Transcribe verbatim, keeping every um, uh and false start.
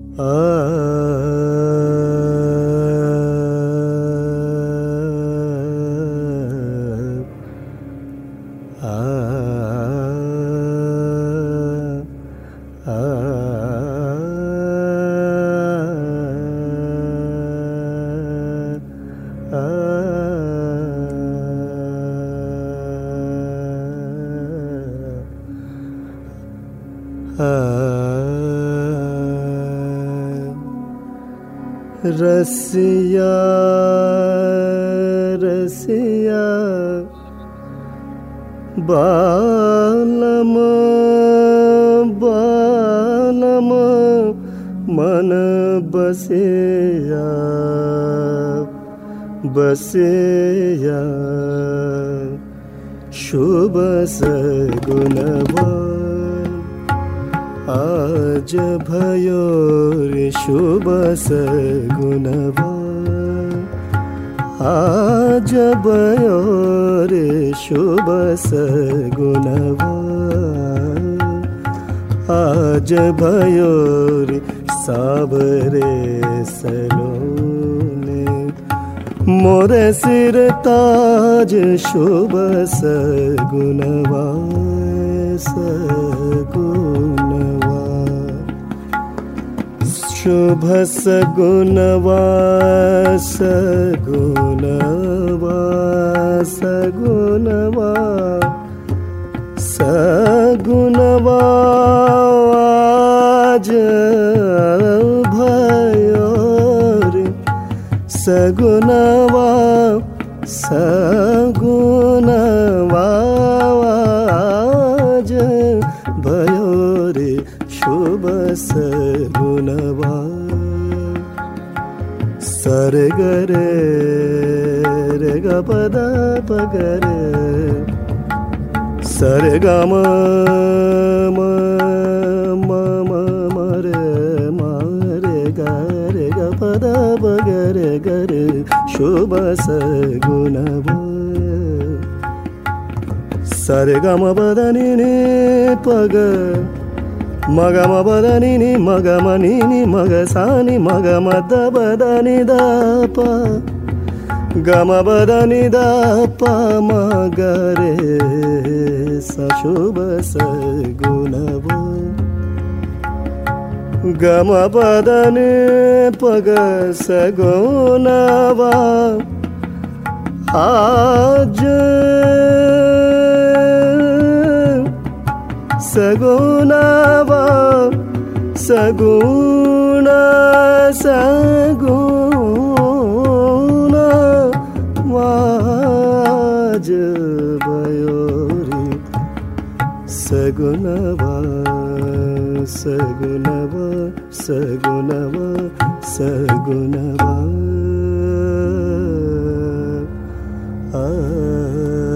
रसिया रसिया बालम बालम मन बसेया बसेया शुभ सगुनवा आज भयो रे शुभ सगुनवा आज भयो रे शुभ सगुनवा आज भयो रे साबरे सलोने मोर सिर ताज शुभ सगुनवा सगुनवा शुभ सगुनवा सगुनवा सगुनवा सगुनवा आज भयो रे सगुनवा सगुनवा आज भयो रे शुभ सगुनवा सरग रे रे ग पद पग रे सरग म म म म म रे म रे ग रे ग पद पग रे ग रे शुभ सगुनवा सरग म पद नि नि पग मग म पद नि नि मग म नि नि मग सा नि मग म द पद नि द प ग म पद नि द प म ग रे सा शुभ सगुनवा ग म पद नि प ग सगुनवा आज सगुनवा सगुन सगुनवा आज भयो रे सगुनवा सगुनवा सगुनवा सगुनवा आ